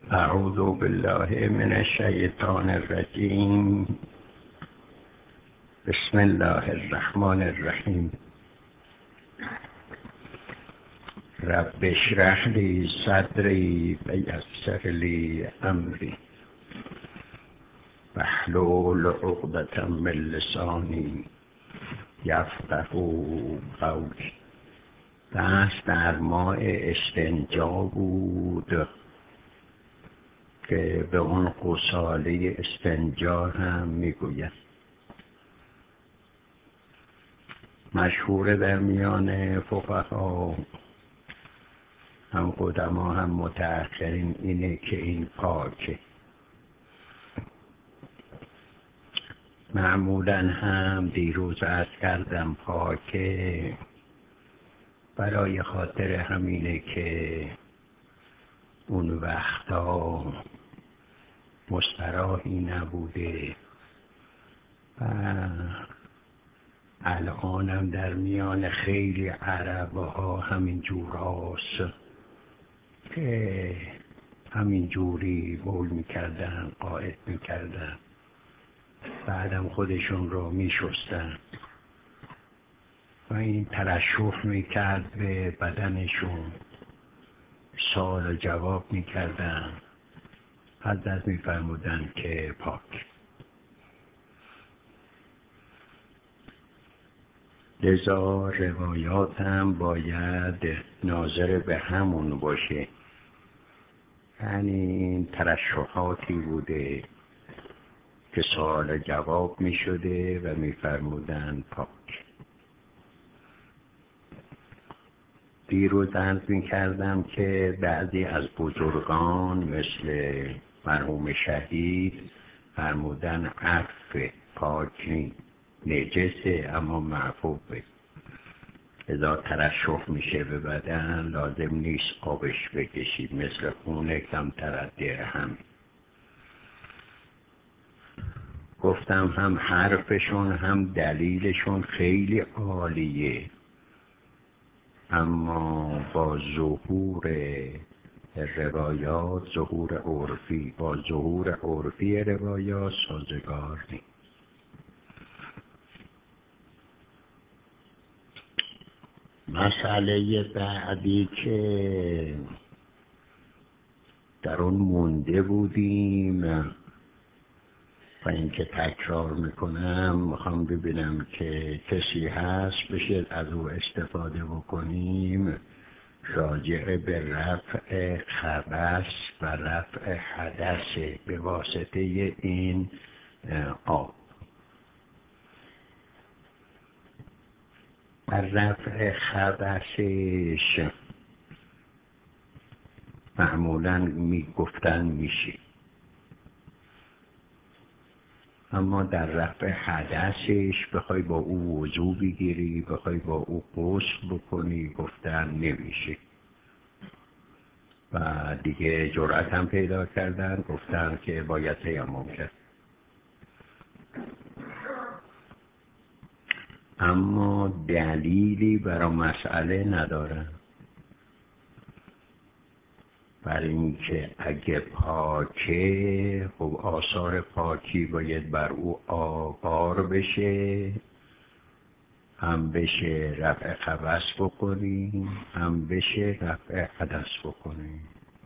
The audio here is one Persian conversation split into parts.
اعوذ بالله من الشیطان الرجیم. بسم الله الرحمن الرحیم. رب اشرح لی صدری ویسر لی امری واحلل عقدة من لسانی یفقهوا قولی. بحث در ماء استنجا بود که به اون غساله استنجا هم میگوید. مشهور در میان فقها هم قدما هم متأخرین اینه که این پاکه. معمولا هم دیروز عرض کردم پاکه برای خاطر همینه که اون وقتا مستراحی نبوده و الانم در میان خیلی عربه ها همین جور هاست که همین جوری بول میکردن، قاعد میکردن، بعدم خودشون رو میشستن و این ترشح میکرد به بدنشون، سوال و جواب میکردن، حضرت میفرمودن که پاک. لذا روایات هم باید ناظر به همون باشه، یعنی این ترشحاتی بوده که سوال جواب می شده و می فرمودن پاک. دیروز عرض می کردم که بعضی از بزرگان مثل مرحوم شهید فرمودن عفو، پاکی نجسه اما معفوه، اذا ترشح میشه به بدن لازم نیست آبش بکشید، مثل خون کمتر از درهم. گفتم هم حرفشون هم دلیلشون خیلی عالیه، اما با ظهور روایات، ظهور عرفی، با ظهور عرفی روایات سازگار نیست. مسئله بعدی که در اون مونده بودیم و اینکه تکرار میکنم، میخوام ببینم که کسی هست بشه از او استفاده بکنیم، راجع به رفع خبث و رفع حدث به واسطه این آب. بر رفع خبثش معمولا میگفتن میشه، اما در رفع حدثش بخوای با او وضو بگیری، بخوای با او غسل بکنی، گفتن نمیشه. و دیگه جرأت هم پیدا کردن، گفتن که باید تیمم کرد. اما دلیلی برای مسئله ندارن، برای اینکه اگه پاکه خب آثار پاکی باید بر او آغار بشه، هم بشه رفع خبث بکنیم، هم بشه رفع حدث بکنیم.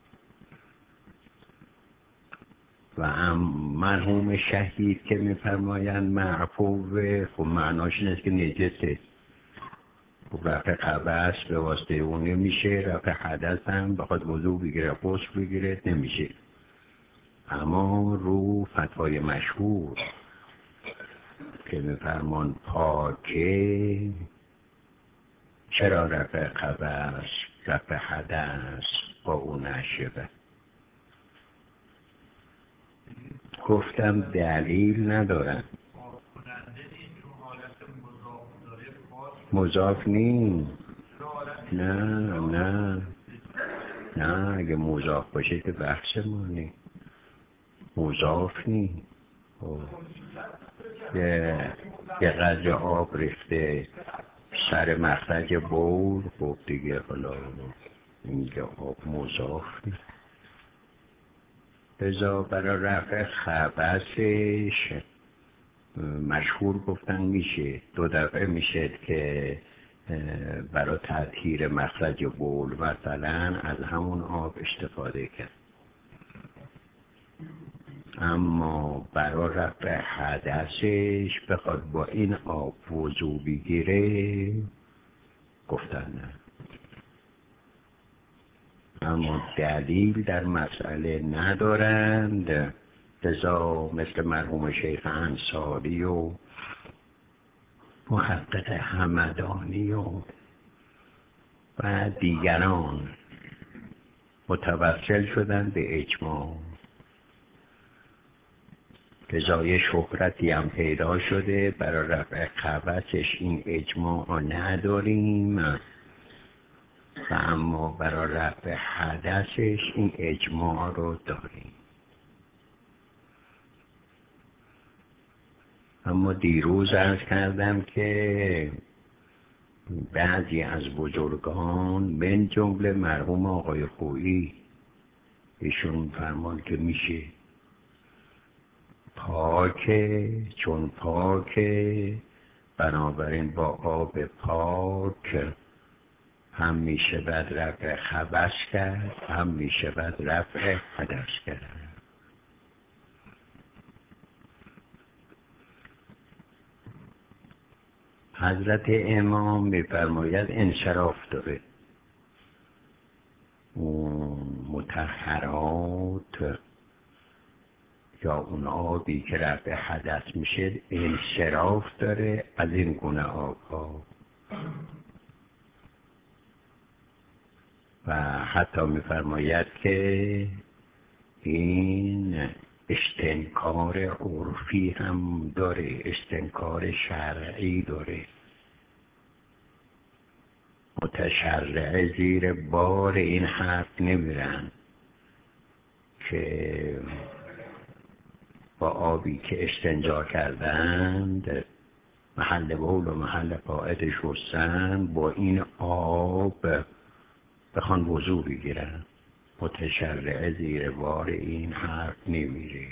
و هم مرحوم شهید که میفرمایند معفوه، خب معناش اینه که نجسه، خب رفع خبث به واسطه اون نمیشه، رفع حدث هم بخواد وضو بگیره، غسل بگیره نمیشه. اما رو فتوای مشهور که میفرمان پاکه، چرا رفع خبث، رفع حدث با اون نشبه؟ گفتم دلیل ندارن. مضاف نیم. نه اگه مضاف باشه که بحث ما نیم. مضاف نیم. یه قدر آب ریخته سر مخرج بول، خب دیگه حالا اینجا آب مضاف نیم. لذا برای رفع خبثش مشهور گفتن میشه 2 دفعه میشه که برای تطهیر مخرج بول مثلا از همون آب استفاده کرد، اما برای رفع حدثش بخواد با این آب وضو بگیره گفتن نه. اما دلیل در مسئله ندارند، لذا مثل مرحوم شیخ انصاری و محقق همدانی و دیگران متوسل شدن به اجماع. لذا شهرتی هم پیدا شده برای رفع خبثش این اجماع نداریم و اما برای رفع حدثش این اجماع رو داریم. اما دیروز عرض کردم که بعضی از بزرگان من جمله مرحوم آقای خویی ایشون فرمان که میشه پاکه، چون پاکه بنابراین با آب پاک هم میشه بعد رفع خبث کرد، هم میشه بعد رفع حدث کرد. حضرت امام میفرماید انصراف داره، اون مطهرات یا اون آبی که رفع حدث میشه انصراف داره از این گونه آبها و حتی میفرماید که این استنکار عرفی هم داره، استنکار شرعی داره. متشرعه زیر بار این حرف نمیرن که با آبی که استنجا کردند محل بول و محل قاعد شستن با این آب بخوان وضو بگیرن. متشرعه زیر بار این حرف نمیره.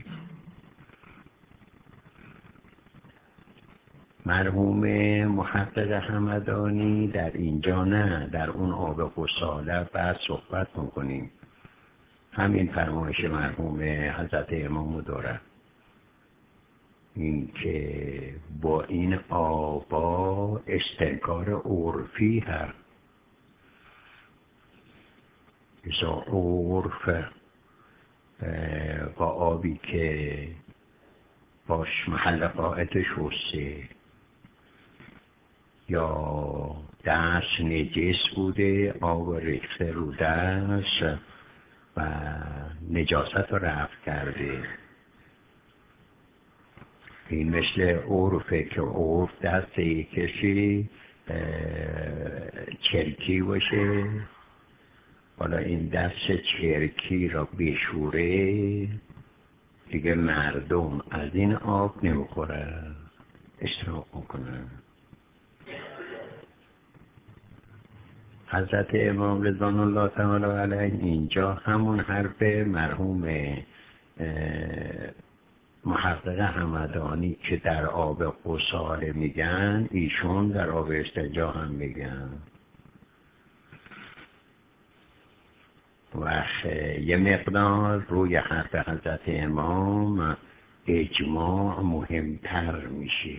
مرحوم محقق همدانی در اینجا نه، در اون آب غساله بعد صحبت میکنیم. همین فرمایش مرحوم حضرت امامو داره، این که با این آبا استنکار عرفی هست. بسا عرف با آبی که باش محل قاعد شسته یا دست نجس بوده، آب ریخته رو دست و نجاست رو رفع کرده. این مثل عرفه که عرف دست کسی چرکی باشه، حالا این دست چرکی را بشوره دیگه مردم از این آب نمیخوره، اشتراک میکنه. حضرت امام رضوان الله تعالی علیه اینجا همون حرف مرحوم محقق همدانی که در آب غساله میگن ایشون در آب استنجا هم میگن. و یه مقدار روی حرف حضرت امام اجماع مهمتر میشه.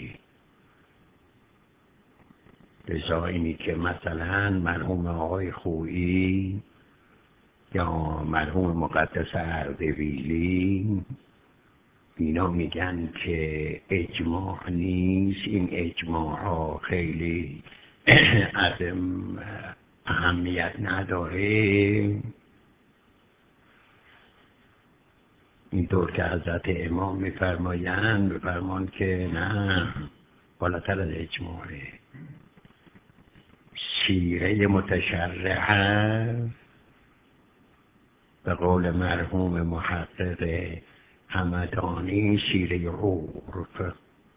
لذا اینی که مثلا مرحوم آقای خویی یا مرحوم مقدس اردبیلی اینا میگن که اجماع نیست، این اجماع ها خیلی اهمیت نداره، اینطور که حضرت امام میفرمان که نه، بالاتر از اجماعه. سیره متشرعه به قول مرحوم محقق همدانی سیره عرف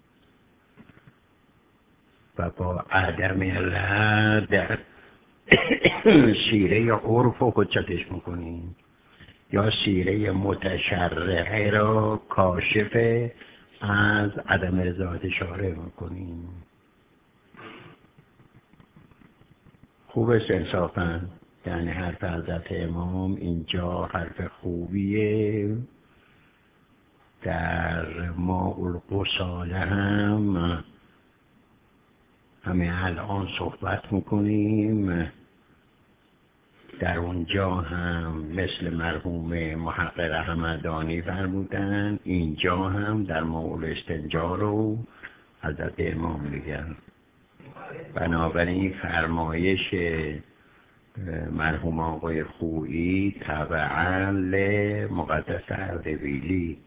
و با عدم رد سیره عرف رو حجتش میکنیم. یا سیره متشرعه را کاشف از عدم رضایت شارع میکنیم. خوب است انصافاً، یعنی حرف حضرت امام اینجا حرف خوبیه. در ماء القصاله هم همه الان صحبت میکنیم، در اونجا هم مثل مرحوم محقق همدانی فرمودن، اینجا هم در ماء الاستنجا رو حضرت امام میگن. بنابراین فرمایش مرحوم آقای خویی تبعا لمقدس اردبیلی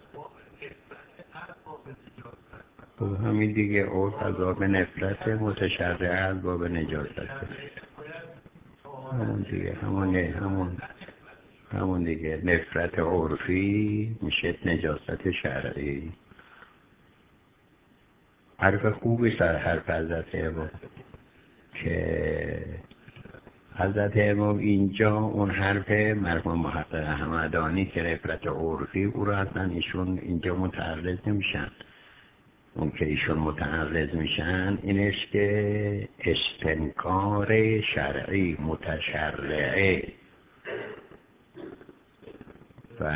و همین دیگه، عرف از باب نفرت، متشرع از باب نجاست، همون دیگه، همون دیگه، نفرت عرفی میشه نجاست شرعی. حرف خوبی سر حرف حضرت امام که حضرت امام اینجا اون حرف مرحوم محقق همدانی که نفرت عرفی او رو اصلا ایشون اینجا متعرض نمیشن. اون که ایشون متعرض میشن اینش که استنکار شرعی متشرعه و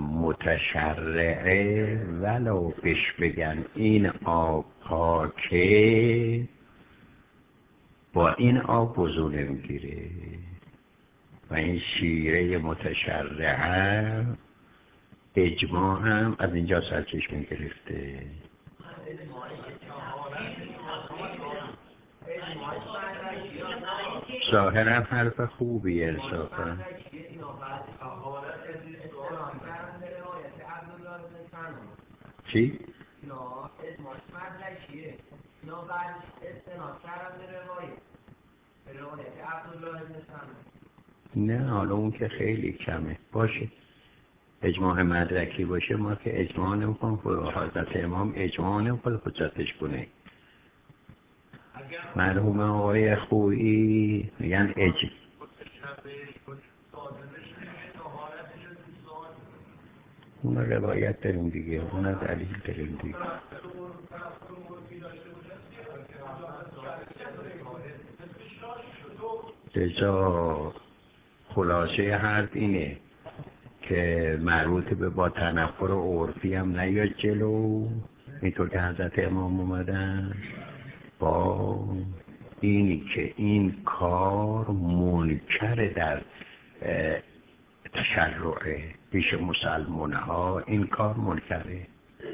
متشرعه ولو بهش بگن این آب پاکه، با این آب وضو نمیگیره. و این شیره متشرعه اجماع هم از اینجا سرچشمه گرفته. ظاهرا حرف خوبی انصافا. چی؟ نه حالا اون که خیلی کمه. باشه اجماع مدرکی باشه، ما که اجماع نمی‌کنیم که حضرت امام اجماع نمی‌کنه حجتش کنه. مرحوم آقای خویی میگن اون روایت داریم دیگه، اون دلیل داریم دیگه. لذا خلاصه حرف اینه که مربوط به با تنفر عرفی هم نیاد جلو، اینطور که حضرت امام اومدن، با اینی که این کار منکر در تشرع پیش مسلمان ها، این کار منکره.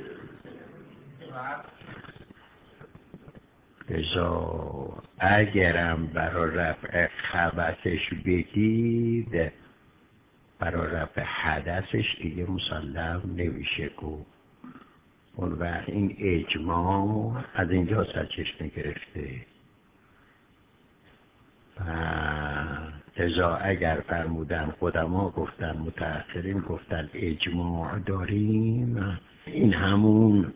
لذا اگرم برای رفع خبثش بگید، برای رفع حدثش دیگه مسلم نمیشه گفت. اون وقت این اجماع از اینجا سرچشمه گرفته. لذا اگر فرمودن قدما گفتن، متأخرین گفتن اجماع داریم، این همون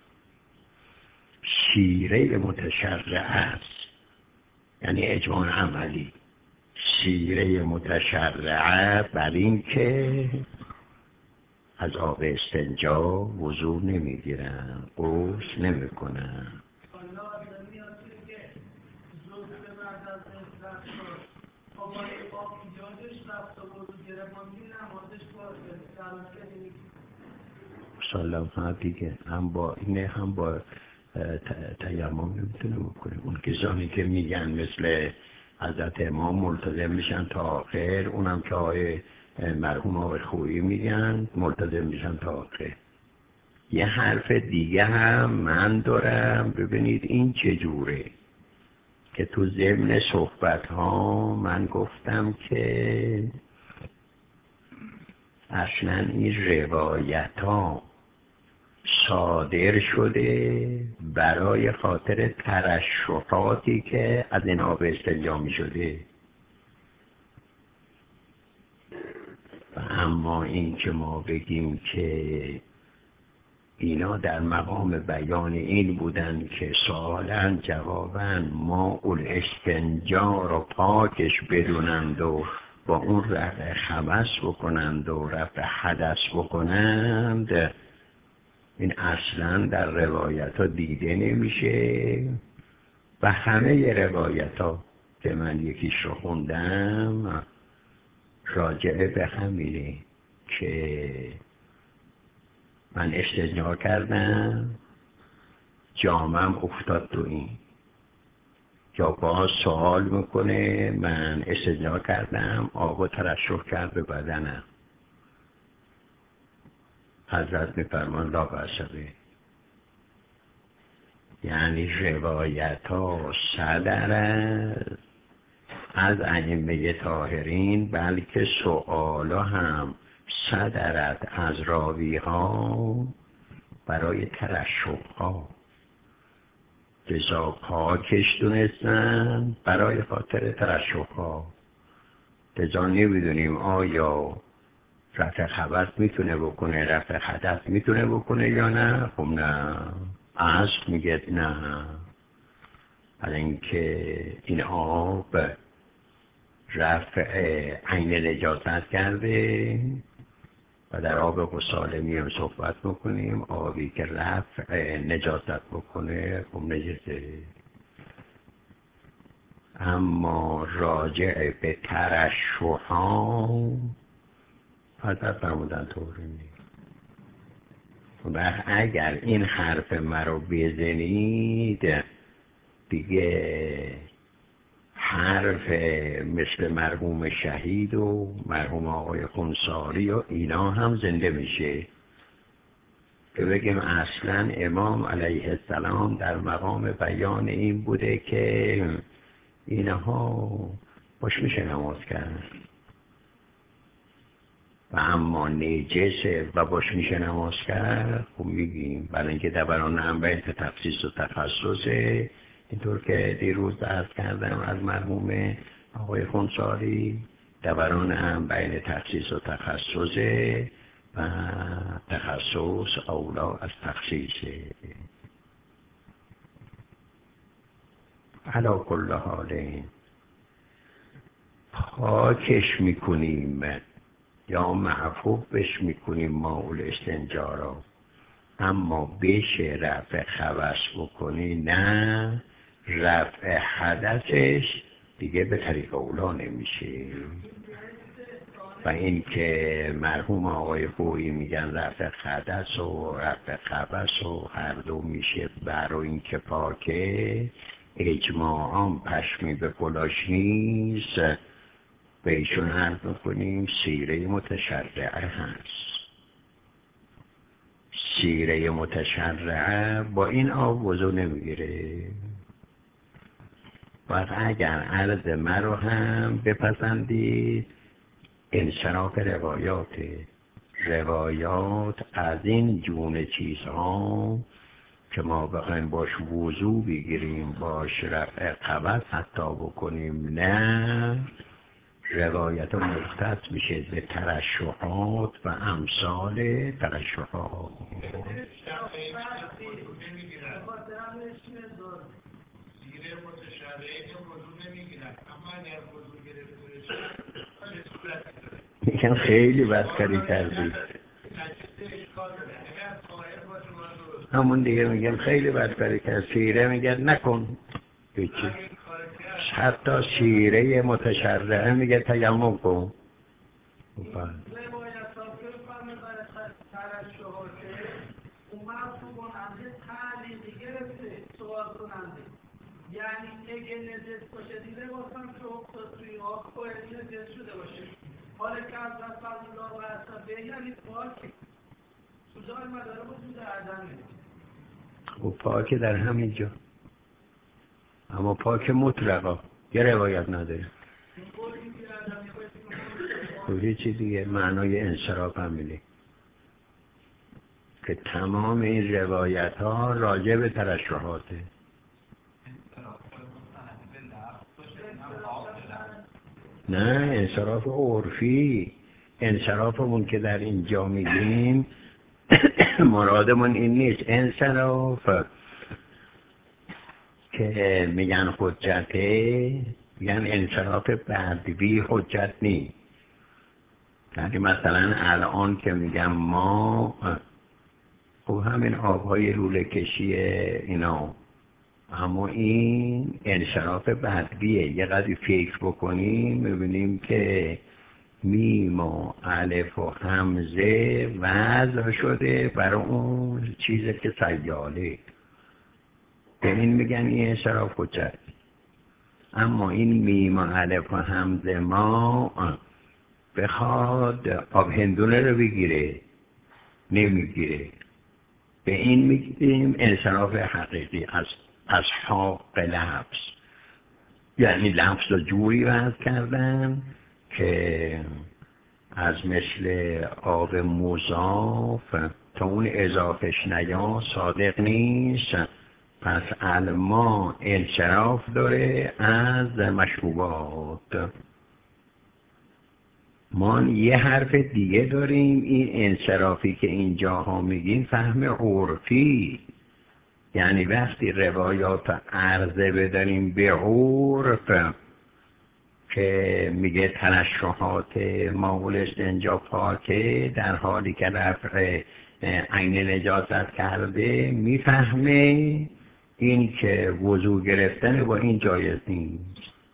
شیره متشرع است، یعنی اجماع عملی. شیره متشرعه بر این که از آب استنجا وضو نمیگیرن، غسل نمیکنن. سلام ها دیگه، هم با اینه هم با تیمم نمیتونه بکنه. اون کسانی که میگن مثل حضرت امام ملتزم میشن تا آخر، اونم که آقای مرحوم آقای خویی میگن ملتزم میشن تا آخر. یه حرف دیگه هم من دارم، ببینید این چجوره، که تو ضمن صحبت ها من گفتم که اصلا این روایت ها صادر شده برای خاطر ترشحاتی که از این آب استنجا می شده. و اما این که ما بگیم که اینا در مقام بیان این بودن که سوالن جوابن ما الاستنجا رو پاکش بدونند و با اون رفع خبث بکنند و رفع حدث بکنند، این اصلا در روایت ها دیده نمیشه و همه روایت ها که من یکیش رو خوندم راجعه به همینه که من استثناء کردم، جامم افتاد تو این، یا باز سوال میکنه من استثناء کردم آب ترشح کرد به بدنم، حضرت میفرمان لا بأس به. یعنی روایت ها صدر از ائمه طاهرین، بلکه سؤال هم صدرت از راوی ها برای ترشح ها، لذا پاکش دونستن برای خاطر ترشح ها. لذا نمیدونیم آیا رفع خبث میتونه بکنه، رفع حدث میتونه بکنه یا نه. خب نه، اصل میگه نه، برای اینکه این آب رفع عین نجاست کرده و در آب غساله میام صحبت بکنیم، آبی که رفع نجاست بکنه خب نجسه. اما راجع به ترشحان حضرت فرمودن طوری نیست. و اگر این حرف مرا بزنید دیگه حرف مثل مرحوم شهید و مرحوم آقای خونساری و اینا هم زنده میشه که بگیم اصلا امام علیه السلام در مقام بیان این بوده که اینها باش میشه نماز کرد و اما نجسه و باش میشه نماز کرد. خب میگیم برای اینکه دوران هم بین تخصیص و تخصصه، اینطور که دیروز عرض کردم از مرحوم آقای خونساری، دوران هم بین تخصیص و تخصصه و تخصص اولا از تخصیصه. علا کل حال پاکش میکنیم یا محفوظش میکنیم ماء الاستنجا را، اما بشه رفع خبث بکنی نه، رفع حدثش دیگه به طریق اولا نمیشه. و این که مرحوم آقای خویی میگن رفع حدث و رفع خبث و هر دو میشه برای این که پاکه، اجماعاً پشمی به کلاش نیست. به ایشون عرض میکنیم سیره متشرعه هست. سیره متشرعه با این آب وضو نمیگیره. و اگر عرض مرا هم بپسندید، انصراف روایات از این جون چیزها که ما بخوایم باش وضو بگیریم، باش رفع خبث حتی بکنیم نه، روایت مختص میشه به ترشحات و امثال ترشحات. میگم خیلی بدکاری کردی. همون دیگه میگم خیلی بدکاری کرد. سیره میگن نکن هیچی. حتی شیره متشرعه میگه تیمم کن. یعنی اگه نجس باشه دیده باشم که افتاد توی آب باید نجس شده باشه. حالا که از رفت الله و اصابه یعنی پاک سوزای مداره وجود عدمه. خب پاک در همین جا، اما پاک مطلقا یه روایت نداره. خب هیچی دیگه معنای انصراف هم میده که تمام این روایت ها راجع به ترشحاته. نه انصراف عرفی، انصرافمون که در اینجا میگیم مرادمون این نیست. انصراف که میگن حجته میگن انصراف بدوی حجت نیست. یعنی مثلا الان که میگم ما خب همین آبهای لوله کشی اینا، اما این انصراف بدویه. یه قدری فکر بکنیم میبینیم که میم و الف و همزه وضع شده برای اون چیزی که سیاله، به این میگن این انصراف حجت. اما این میم و الف و همزه ما بخواد آب هندونه رو بگیره نمیگیره، به این میگیم انصراف حقیقی از حق لفظ. یعنی لفظ رو جوری وضع کردن که از مثل آب مضاف تا اون اضافش نیا صادق نیست. پس علما انصراف داره از مشروبات. ما یه حرف دیگه داریم، این انصرافی که اینجاها میگیم فهم عرفی، یعنی وقتی روایات عرضه بداریم به عرف که میگه ترشحات ماول استنجا پاکه در حالی که رفع عین نجاست کرده، میفهمه این که وضو گرفتن با این جایز نیست.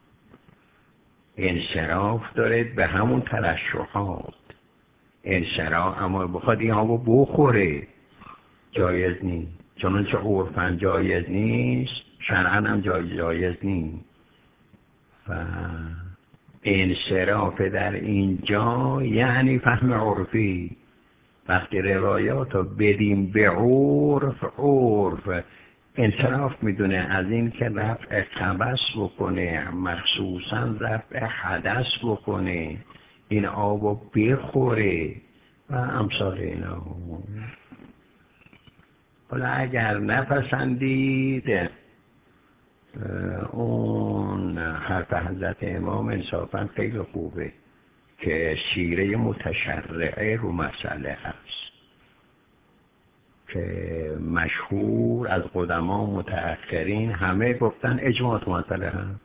انصراف داره به همون ترشحات انصراف، اما بخواد این آبو بخوره جایز نیست، چنانچه عرفاً جایز نیست شرعاً هم جایز نیست. و انصراف در اینجا یعنی فهم عرفی. وقتی روایات رو بدیم به عرف انصراف میدونه از این که رفع خبث بکنه، مخصوصا رفع حدث بکنه، این آبو بخوره و امثال اینا. حالا اگر نپسندید اون حرف حضرت امام انصافا خیلی خوبه که شیره متشرعه رو مسئله هست که مشهور از قدما متأخرین همه گفتن اجماع تو مسئله هست.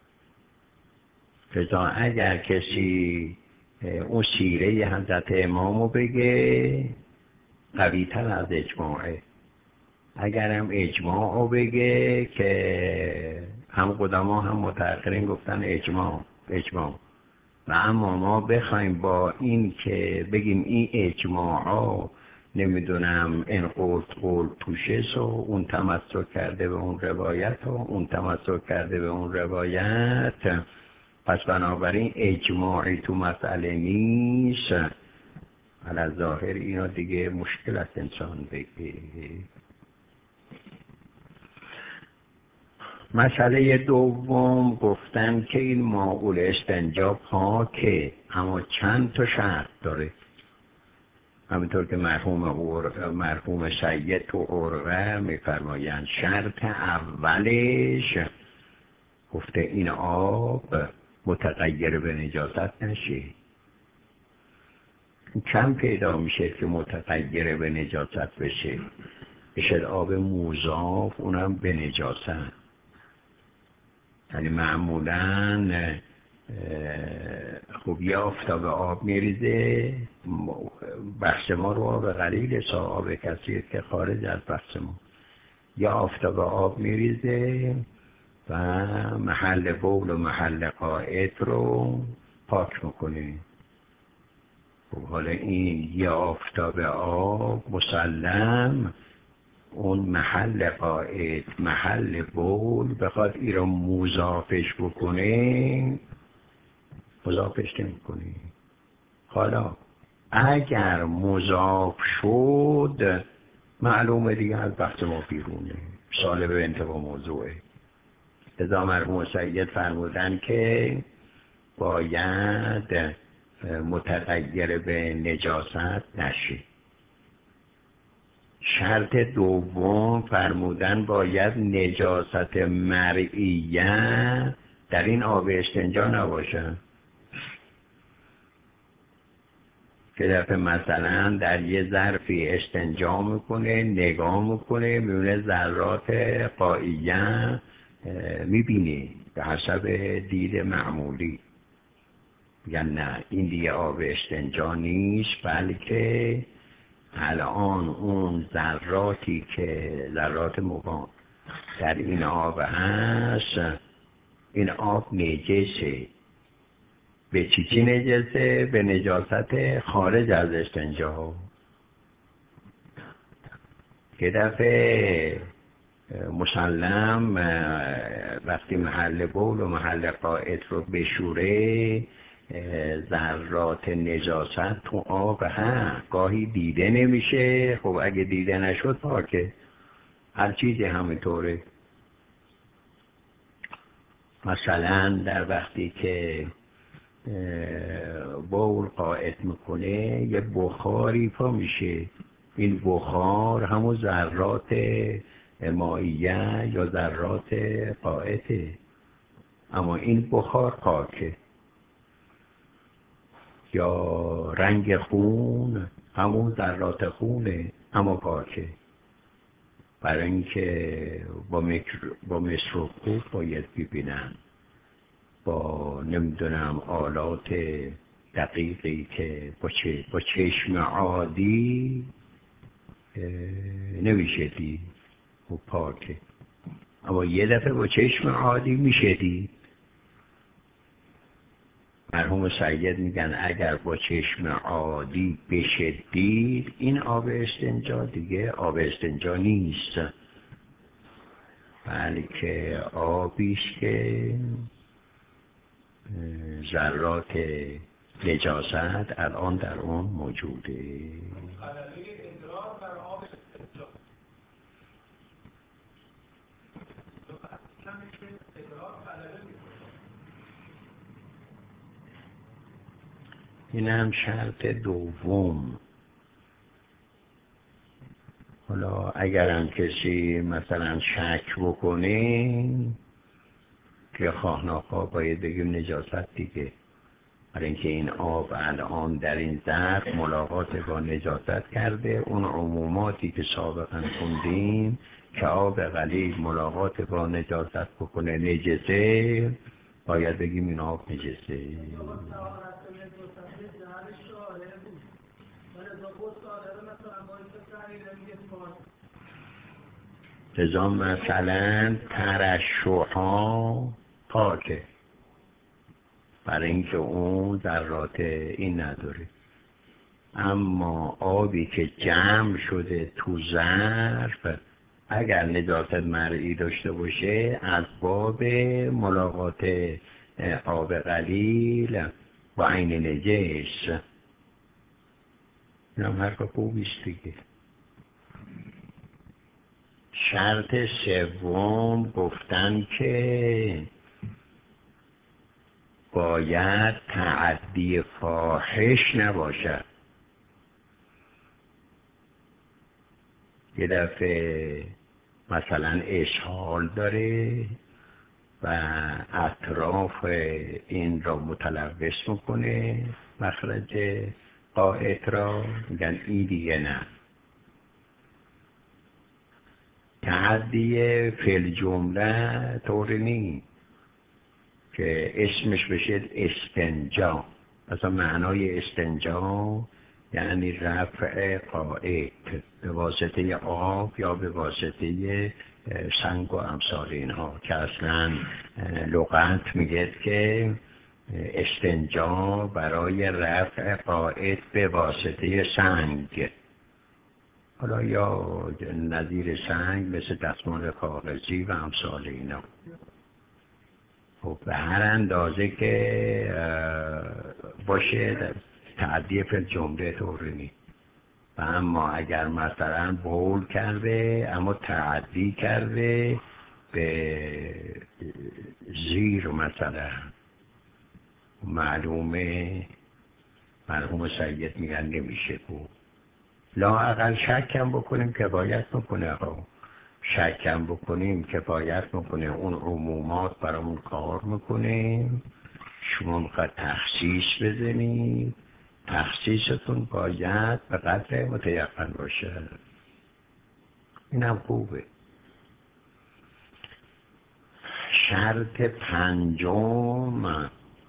لذا اگر کسی اون شیره حضرت امامو بگه قوی تر از اجماعه، اگرم اجماع بگه که هم قدما هم متأخرین گفتن اجماع. و اما ما بخوایم با این که بگیم این اجماع نمیدونم این قول توشه و اون تمسک کرده به اون روایت و اون تمسک کرده به اون روایت، پس بنابراین اجماعی تو مسئله نیست. علی ظاهر اینا دیگه مشکل است انسان بگه. مسئله دوم گفتن که این ماء استنجا پاکه، اما چند تا شرط داره. همینطور که مرحوم سید تو عروه میفرمایند شرط اولش گفته این آب متغیر به نجاست نشه. کم پیدا میشه که متغیر به نجاست بشه آب مضاف، اونم به نجاست. یعنی معمولاً خب یه آفتاب آب میریزه، بخش ما رو آب قلیل آب کثیر که خارج از بخش ما، یا آفتاب آب میریزه و محل بول و محل قاعد رو پاک میکنه. خب حالا این یه آفتاب آب مسلم اون محل قاعد محل بول بخواد این رو مضافش بکنه مضافش نمیکنه. حالا اگر مضاف شد معلومه دیگه از بحث ما بیرونه، سال به انتباه موضوعه. لذا مرحوم سید فرمودن که باید متغیر به نجاست نشه. شرط دوم فرمودن باید نجاست مرئیه در این آب استنجا نباشه. که دفعه مثلا در یه ظرفی استنجا میکنه، نگاه میکنه، میبینه ذرات قائیه میبینی به حسب دید معمولی، یعنی نه این دیگه آب استنجا نیست، بلکه الان اون ذراتی که ذرات مبان در این آب هست، این آب نجسه. به چی نجسه؟ به نجاست خارج از استنجا. یه دفعه مسلم وقتی محل بول و محل قائط رو بشوره، ذرات نجاست تو آب هست، گاهی دیده نمیشه. خب اگه دیده نشد پاکه. هر چیزی همینطوره. مثلا در وقتی که بول قائط میکنه یه بخاری پا میشه، این بخار همون ذرات مائیه یا ذرات قائطه، اما این بخار پاکه. یا رنگ خون همون ذرات خونه اما پاکه. برای اینکه با میکروسکوپ باید ببینن، با نمیدونم آلات دقیقی که با چشم عادی نمیشه دید و پاکه. اما یه دفعه با چشم عادی میشه دید. مرحوم سید میگن اگر با چشم عادی بشه دید، این آب استنجا دیگه آب استنجا نیست، بلکه آبیست که ذرات نجاست الان در اون موجوده. این هم شرط دوم. حالا اگر هم کسی مثلا شک بکنه که خواه ناخواه باید بگیم نجاست دیگه، برای اینکه این آب الان در این ظرف ملاقات با نجاست کرده. اون عموماتی که سابقا خوندیم که آب قلیل ملاقات با نجاست بکنه نجسه، باید بگیم این آب نجسه. لذا مثلا ترشح‌ها پاکه، برای اینکه اون ذرات این نداره. اما آبی که جمع شده تو ظرف اگر نجاست مرئی داشته باشه، از باب ملاقات آب قلیل با عین نجس، این هم حرف خوبیست دیگه. شرط سوم گفتن که باید تعدی فاحش نباشد. یه دفعه مثلا اسهال داره و اطراف این را متلوث میکنه، مخرج قائط را، میگن این دیگه نه. تعدی فعل جمله طوری نیست که اسمش بشه استنجا. مثلا معنای استنجا یعنی رفع قائط به واسطه آب یا به واسطه سنگ و امثال اینها، که اصلا لغت میگه که استنجا برای رفع قائط به واسطه سنگ، حالا یا نظیر سنگ مثل دستمال کاغذی و امثال اینا. خب به هر اندازه که باشه تعدی فعل جمله طوری نیست. و اما اگر مثلا بول کرده اما تعدی کرده به زیر، مثلا معلومه مرحوم سید میگن نمیشه بود. لااقل شکم بکنیم کفایت میکنه. شکم بکنیم کفایت میکنه، اون عمومات برامون کار میکنه. شما میخواد تخصیص بزنید، تخصیصتون باید به قدر متیقن باشه. این هم خوبه. شرط پنجم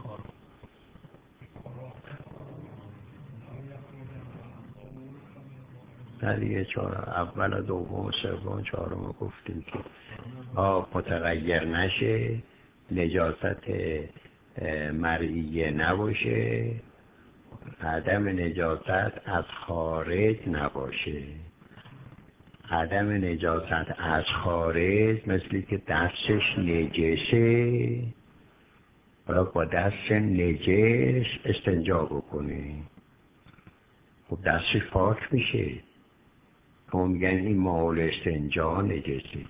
در دیگه اول و دوم و سوم و چهارم گفتیم که آب متغیر نشه، نجاست مرئیه نباشه، عدم نجاست از خارج نباشه. عدم نجاست از خارج مثلی که دستش نجسه و با دست نجس استنجا بکنه، خب دستش پاک میشه. اون میگن این ماحول استنجا نجسی.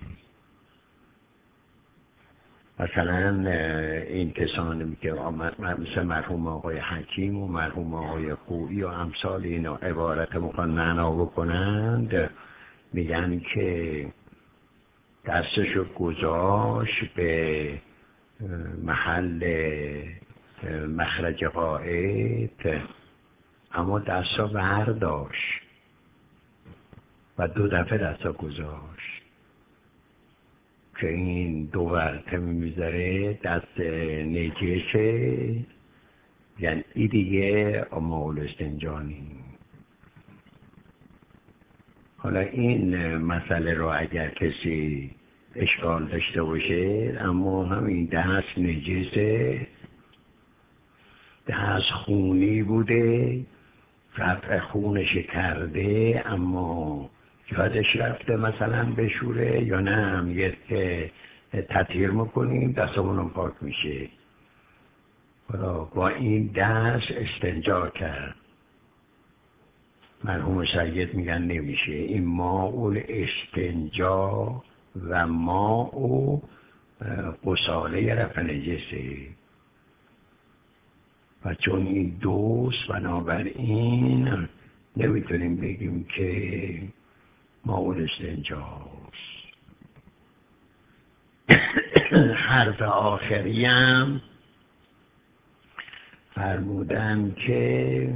مثلا این کسانی که مثل مرحوم آقای حکیم و مرحوم آقای خویی و امثال اینا عبارت میخوان معنا بکنند، میگن که دستشو گذاشت به محل مخرج غائط، اما دستا برداشت و 2 دفعه دستا گذاشت که این 2 ورطه میذاره دست نجسه، یعنی این دیگه ماحول استنجا نیست. حالا این مسئله رو اگر کسی اشکال داشته باشه، اما همین دست نجسه، دست خونی بوده، رفع خونش کرده، اما یادش رفته مثلا بشوره یا نه، میگه که تطهیر میکنیم دستمون پاک میشه. حالا با این دست استنجا کرد، مرحوم سید میگن نمیشه، این ماء استنجا و ماء غساله رفع نجسه، و چون این دوست بنابراین نمیتونیم بگیم که ماء استنجاست. حرف آخری هم فرمودن که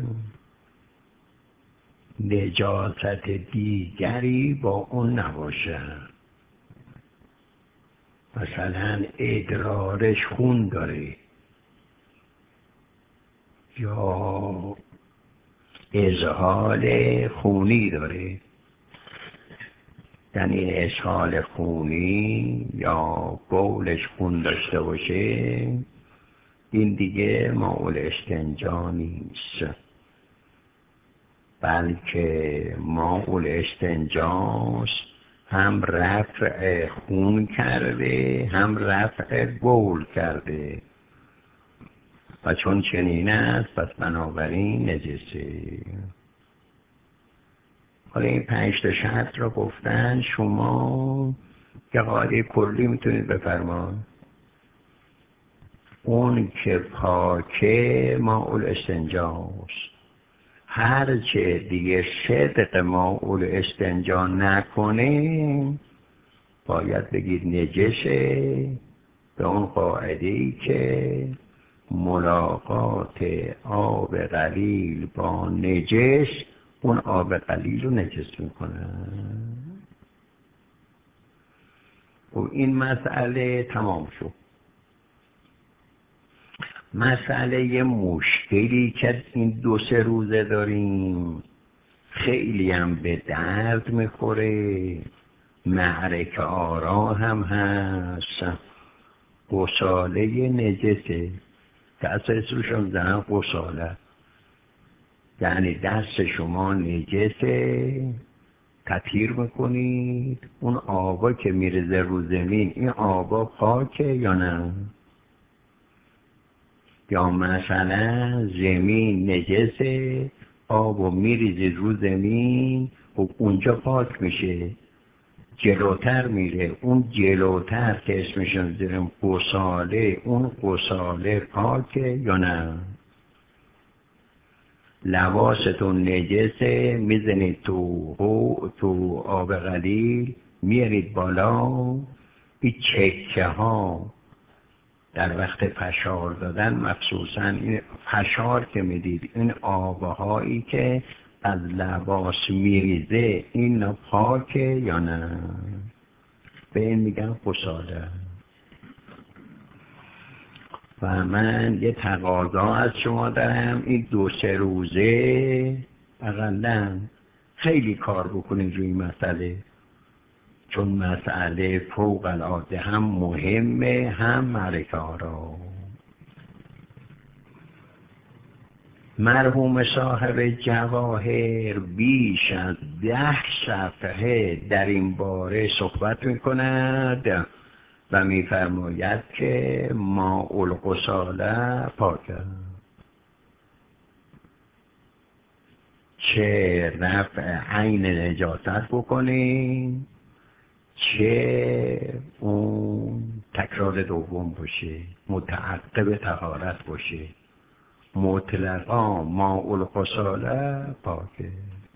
نجاست دیگری با اون نباشه. مثلا ادرارش خون داره یا ازحال خونی داره، یعنی ازحال خونی یا بولش خون داشته باشه، این دیگه ماء استنجا نیست، بلکه ماء استنجاست هم رفع خون کرده هم رفع بول کرده، و چون چنین است پس بنابراین نجسه. حالا این 5 تا شرط رو گفتن، شما که قاعده کلی میتونید بفرمایید. اون که پاکه ماء استنجاست، هرچه دیگه صدق ماء استنجا نکنه باید بگید نجسه، به اون قاعده‌ای که ملاقات آب قلیل با نجس اون آب قلیل رو نجس میکنه. و این مسئله تمام شد. مسئله مشکلی که این 2-3 روزه داریم خیلی هم به درد میخوره، معرکه آرا هم هست، غساله نجسه، دست اسمشون زنن غساله، یعنی دست شما نجسه، تطهیر میکنید، اون آبا که میرزه رو زمین این آبا پاکه یا نه؟ یا مثلا زمین نجسه، آبو میریزید رو زمین و اونجا پاک میشه، جلوتر میره، اون جلوتر که اسمشون زیرم غساله، اون غساله پاکه یا نه؟ لباستون نجسه، میزنید تو آب قلیل، میارید بالا، این چکه ها در وقت فشار دادن، مخصوصا این فشار که میدید، این آبهایی که از لباس میریزه این پاکه یا نه؟ به این میگن غساله. و من یه تقاضا از شما دارم این 2-3 روزه اقلا خیلی کار بکنید روی این مسئله، چون مسئله فوق العاده هم مهمه هم معرکه آرا. مرحوم صاحب جواهر بیش از 10 صفحه در این باره صحبت میکند و میفرماید که ما الغساله پاک است، چه رفع عین نجاست بکنیم چه اون تکرار دوم باشه، متعقب طهارت باشه، مطلقا ما الغساله پاکه.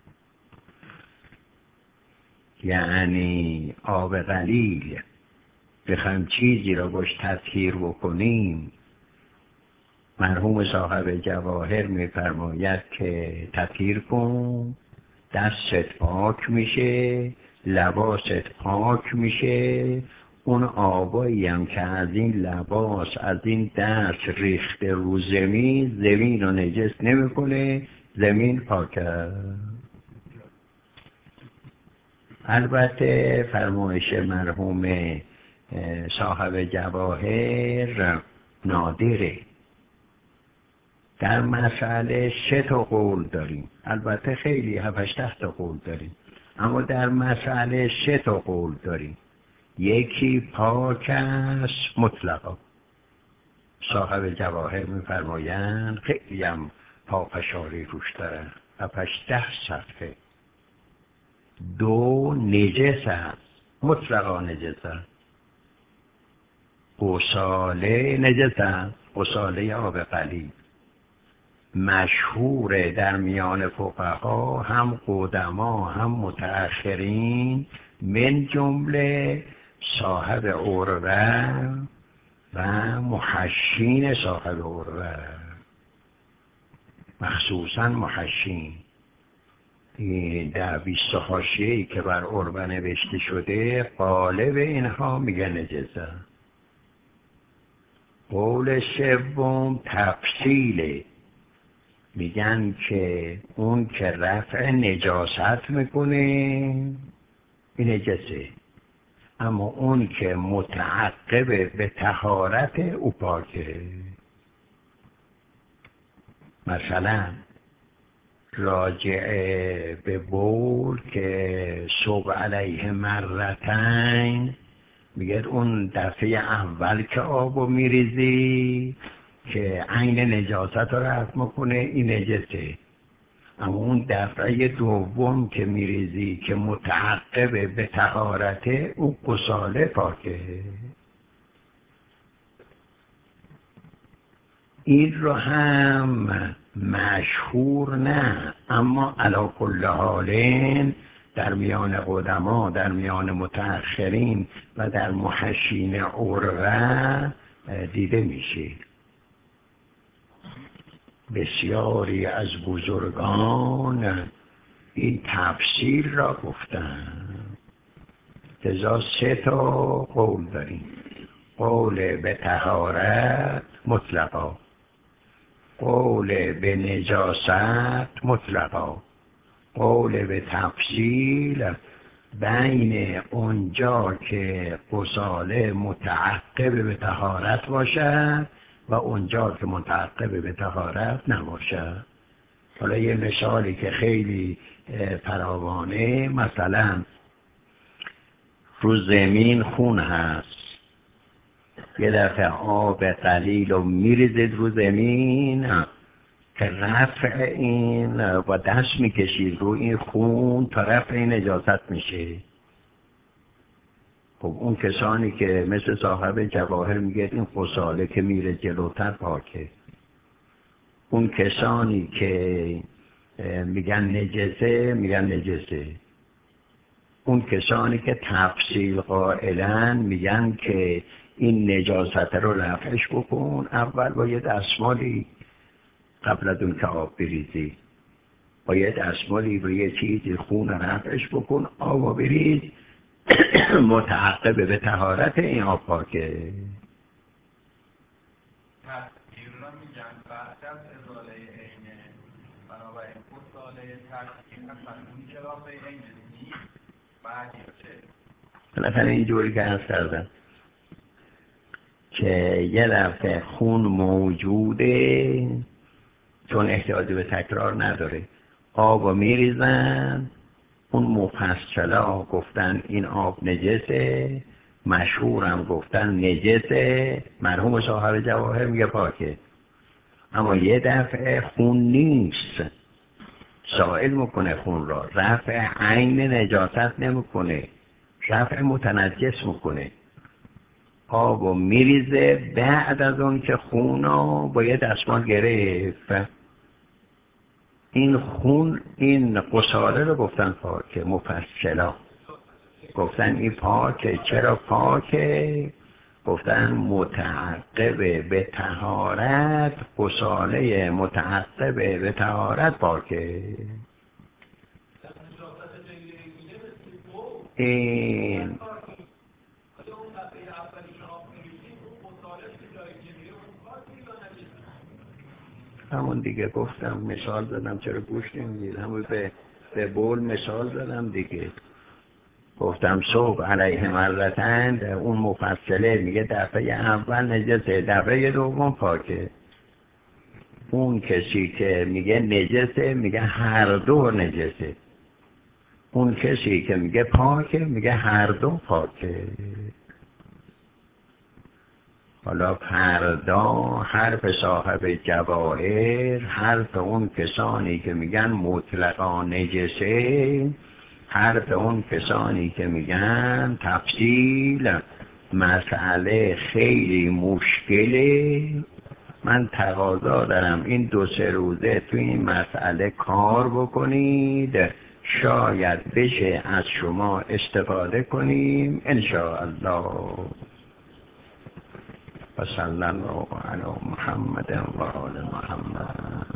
یعنی آب قلیل بخوایم چیزی را باش تطهیر بکنیم، مرحوم صاحب جواهر میفرماید که تطهیر کن، دستت پاک میشه، لباست پاک میشه، اون آبایی هم که از این لباس از این دست ریخته رو زمین، زمین رو نجس نمیکنه، زمین پاکه. البته فرمایش مرحوم صاحب جواهر نادره. در مسئله 3 قول داریم، البته خیلی 7-8 قول داریم، اما در مسئله 3 قول داریم. یکی پاک است مطلقا، صاحب جواهر میفرمایند خیلی هم پافشاری روش دارن، 7-8 صفحه. 2 نجس است، مطلقا نجس است. غساله نجس است، غساله آب قلیل مشهور در میان فقها، هم قدما هم متأخرین، من جمله صاحب عروه و محشین صاحب عروه، مخصوصا محشین. در 20 حاشیه‌ای که بر عروه نوشته شده غالب اینها میگن نجسه. قول سوم تفصیله، میگن که اون که رفع نجاست میکنه این نجسه، اما اون که متعقب به طهارت او پاکه. مثلا راجع به بول که صبح علیه مرتين، میگه اون دفعه اول که آبو میریزی که عین نجاست رو رفع میکنه این نجسه، اما اون دفعه دوم که میریزی که متعقب به طهارت اون غساله پاکه. این رو هم مشهور نه، اما علی کل حال در میان قدما، در میان متأخرین و در محشین عروه دیده میشه. بسیاری از بزرگان این تفسیر را گفتن. لذا 3 قول داریم: قول به طهارت مطلقا، قول به نجاست مطلقا، قول به تفصیل بین اونجا که غساله متعقب به طهارت باشد و اونجا که متعقب به طهارت نباشد. حالا یه مثالی که خیلی فراوانه، مثلا رو زمین خون هست، یه دفعه آب قلیل رو میریزید رو زمین که رفع این و دست میکشید رو این خون تا رفع این نجاست میشه. خب اون کسانی که مثل صاحب جواهر میگه این غساله که میره جلوتر پاکه، اون کسانی که میگن نجسه میگن نجسه، اون کسانی که تفصیل قائلن میگن که این نجاست رو رفعش بکن، اول با یه دستمالی قبل از اون که آب بریزی با یه دستمالی با یه چیزی خون رفعش بکن، آب بریز، متعقب به طهارت این آب پاکه. بالاخره اینجوری که عرض کردم که یه دفعه خون موجوده، چون احتیاجی به تکرار نداره، آب رو میریزن، اون مفصلا گفتن این آب نجسه، مشهورم گفتن نجسه، مرحوم صاحب جواهر میگه پاکه. اما یه دفعه خون نیست، سائل میکنه خون را، رفع عین نجاست نمیکنه، رفع متنجس میکنه، آبو میریزه. بعد از اون که خونو با یه دستمال گرفت، این خون این قصاره رو گفتن پاکه. مفصلا گفتن این پاکه. چرا پاکه؟ گفتن متعقب به طهارت، قصاله متعقب به طهارت پاکه. این همون دیگه گفتم، مثال دادم، چرا گوش نمیدید؟ همون به بول مثال دادم دیگه. گفتم صبح علیه مرتن، اون مفصله میگه دفعه اول نجسه، دفعه دوم پاکه. اون کسی که میگه نجسه میگه هر دو نجسه، اون کسی که میگه پاکه میگه هر دو پاکه. حالا فردا حرف صاحب جواهر، حرف اون کسانی که میگن مطلقا نجسه، حرف اون کسانی که میگن تفصیل مسئله خیلی مشکله. من تقاضا دارم این 2-3 روزه تو این مسئله کار بکنید، شاید بشه از شما استفاده کنیم انشاءالله. و صلی الله علی محمد و آل محمد.